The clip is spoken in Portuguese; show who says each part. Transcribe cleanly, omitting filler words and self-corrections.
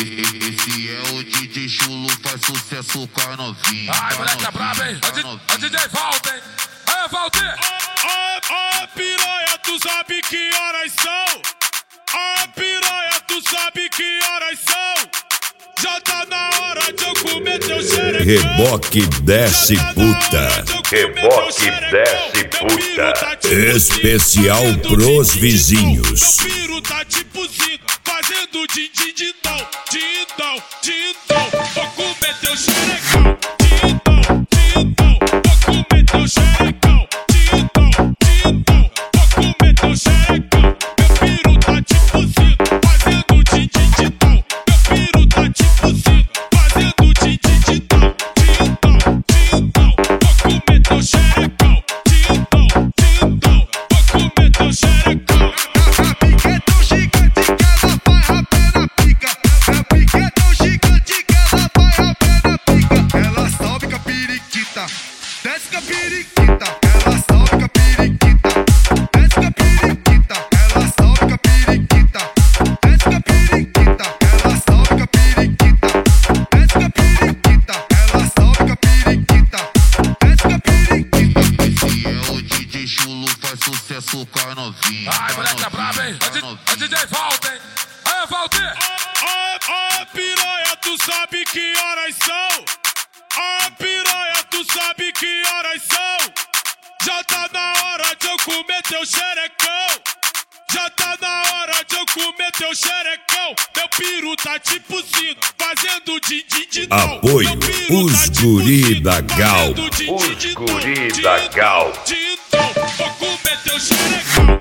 Speaker 1: Esse é o DJ Chulo, faz sucesso com a novinha.
Speaker 2: Ai, moleque é brabo, hein? É DJ Walter, hein? Aí, Walter!
Speaker 3: Ó, piranha, tu sabe que horas são? Ó, piranha, tu sabe que horas são? Já tá na hora de eu comer teu xerecão.
Speaker 4: Reboque desce puta.
Speaker 5: Reboque desce puta.
Speaker 4: Especial pros vizinhos.
Speaker 3: Meu piro tá tipo zico, fazendo din-din-din-dom, din-dom, din-dom. Vou comer teu xerecão, din-dom, din-dom. Vou comer teu xerecão, din-dom, din-dom. Vou comer teu xerecão. Meu piro tá tipo zico, fazendo din-din-din-dom. Meu piro tá tipo zico, fazendo din-din-din-dom, din-dom, din-dom. Vou comer teu xerecão, din-dom, din-dom. Vou comer teu xerecão.
Speaker 6: Desce com a periquita, ela sobe com a periquita. Desce com a periquita, ela sobe com a periquita. Desce com a periquita, ela sobe com a periquita. Desce com a periquita, ela sobe com a periquita. Desce com a periquita.
Speaker 1: Esse é o DJ Chulo, faz sucesso com a novinha.
Speaker 2: Ai, moleque é brabo, hein? É DJ Walter, hein? Aí, Walter!
Speaker 3: Ó, piranha, tu sabe que horas são? Ó, piranha, tu sabe que horas são? Já tá na hora de eu comer teu xerecão. Já tá na hora de eu comer teu xerecão. Meu piro tá tipo zico, fazendo din-din-din-dom.
Speaker 4: Apoio os guri da Gal.
Speaker 5: Os guri da Gal.
Speaker 3: Din-dom, vou comer teu xerecão.